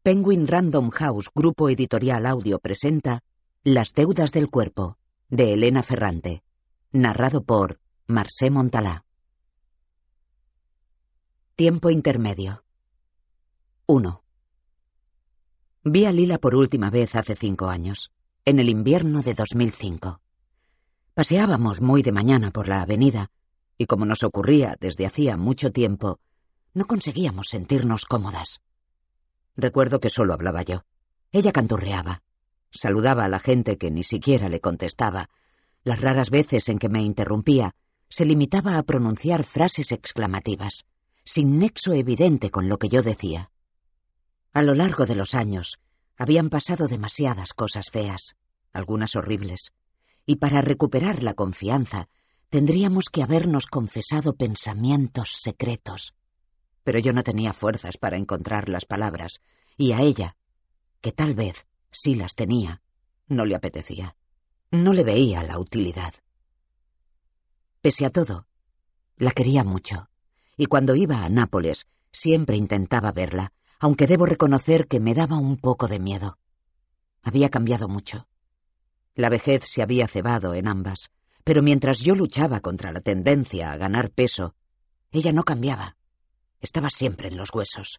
Penguin Random House Grupo Editorial Audio presenta Las deudas del cuerpo, de Elena Ferrante, narrado por Marcé Montalà. Tiempo intermedio. 1. Vi a Lila por última vez hace 5 años, en el invierno de 2005. Paseábamos muy de mañana por la avenida y, como nos ocurría desde hacía mucho tiempo, no conseguíamos sentirnos cómodas. Recuerdo que solo hablaba yo. Ella canturreaba. Saludaba a la gente que ni siquiera le contestaba. Las raras veces en que me interrumpía, se limitaba a pronunciar frases exclamativas, sin nexo evidente con lo que yo decía. A lo largo de los años, habían pasado demasiadas cosas feas, algunas horribles, y para recuperar la confianza, tendríamos que habernos confesado pensamientos secretos. Pero yo no tenía fuerzas para encontrar las palabras, y a ella, que tal vez sí las tenía, no le apetecía. No le veía la utilidad. Pese a todo, la quería mucho, y cuando iba a Nápoles siempre intentaba verla, aunque debo reconocer que me daba un poco de miedo. Había cambiado mucho. La vejez se había cebado en ambas, pero mientras yo luchaba contra la tendencia a ganar peso, ella no cambiaba. Estaba siempre en los huesos.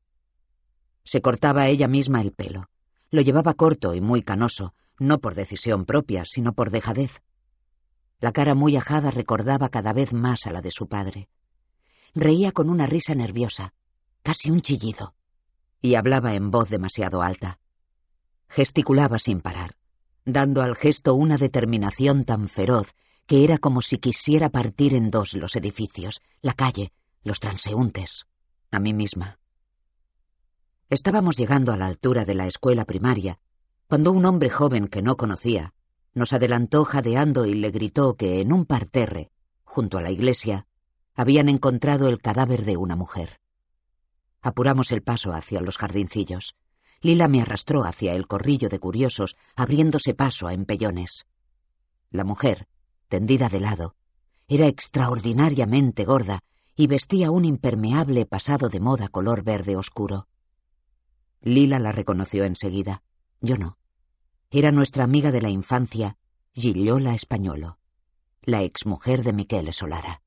Se cortaba ella misma el pelo. Lo llevaba corto y muy canoso, no por decisión propia, sino por dejadez. La cara muy ajada recordaba cada vez más a la de su padre. Reía con una risa nerviosa, casi un chillido, y hablaba en voz demasiado alta. Gesticulaba sin parar, dando al gesto una determinación tan feroz que era como si quisiera partir en dos los edificios, la calle, los transeúntes, a mí misma. Estábamos llegando a la altura de la escuela primaria, cuando un hombre joven que no conocía nos adelantó jadeando y le gritó que en un parterre, junto a la iglesia, habían encontrado el cadáver de una mujer. Apuramos el paso hacia los jardincillos. Lila me arrastró hacia el corrillo de curiosos, abriéndose paso a empellones. La mujer, tendida de lado, era extraordinariamente gorda y vestía un impermeable pasado de moda color verde oscuro. Lila la reconoció enseguida. Yo no. Era nuestra amiga de la infancia, Giliola Españolo, la exmujer de Michele Solara.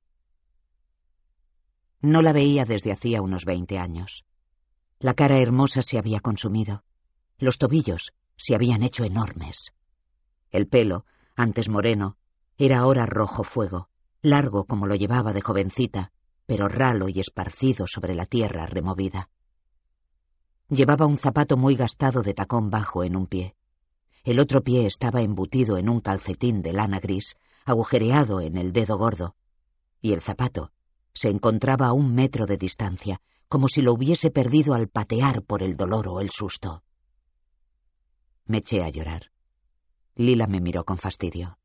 No la veía desde hacía unos 20 años. La cara hermosa se había consumido. Los tobillos se habían hecho enormes. El pelo, antes moreno, era ahora rojo fuego, largo como lo llevaba de jovencita, pero ralo y esparcido sobre la tierra removida. Llevaba un zapato muy gastado de tacón bajo en un pie. El otro pie estaba embutido en un calcetín de lana gris, agujereado en el dedo gordo, y el zapato se encontraba a 1 metro de distancia, como si lo hubiese perdido al patear por el dolor o el susto. Me eché a llorar. Lila me miró con fastidio.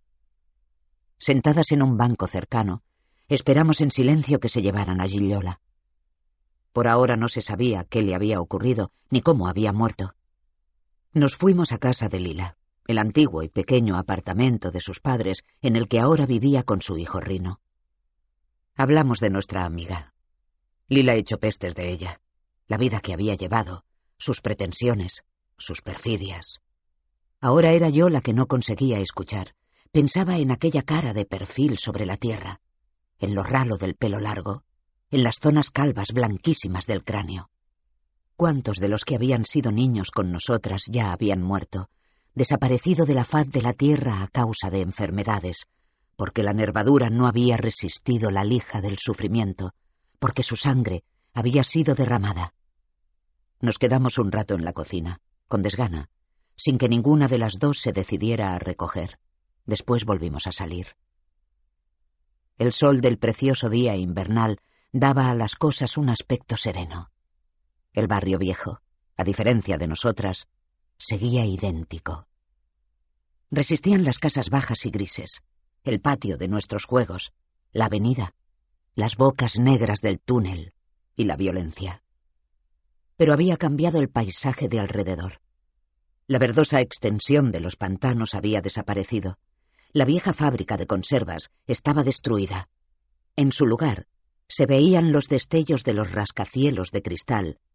Sentadas en un banco cercano, esperamos en silencio que se llevaran a Giliola. Por ahora no se sabía qué le había ocurrido ni cómo había muerto. Nos fuimos a casa de Lila, el antiguo y pequeño apartamento de sus padres en el que ahora vivía con su hijo Rino. Hablamos de nuestra amiga. Lila echó pestes de ella, la vida que había llevado, sus pretensiones, sus perfidias. Ahora era yo la que no conseguía escuchar. Pensaba en aquella cara de perfil sobre la tierra, en lo ralo del pelo largo, en las zonas calvas blanquísimas del cráneo. ¿Cuántos de los que habían sido niños con nosotras ya habían muerto, desaparecido de la faz de la tierra a causa de enfermedades, porque la nervadura no había resistido la lija del sufrimiento, porque su sangre había sido derramada? Nos quedamos un rato en la cocina, con desgana, sin que ninguna de las dos se decidiera a recoger. Después volvimos a salir. El sol del precioso día invernal daba a las cosas un aspecto sereno. El barrio viejo, a diferencia de nosotras, seguía idéntico. Resistían las casas bajas y grises, el patio de nuestros juegos, la avenida, las bocas negras del túnel y la violencia. Pero había cambiado el paisaje de alrededor. La verdosa extensión de los pantanos había desaparecido. La vieja fábrica de conservas estaba destruida. En su lugar se veían los destellos de los rascacielos de cristal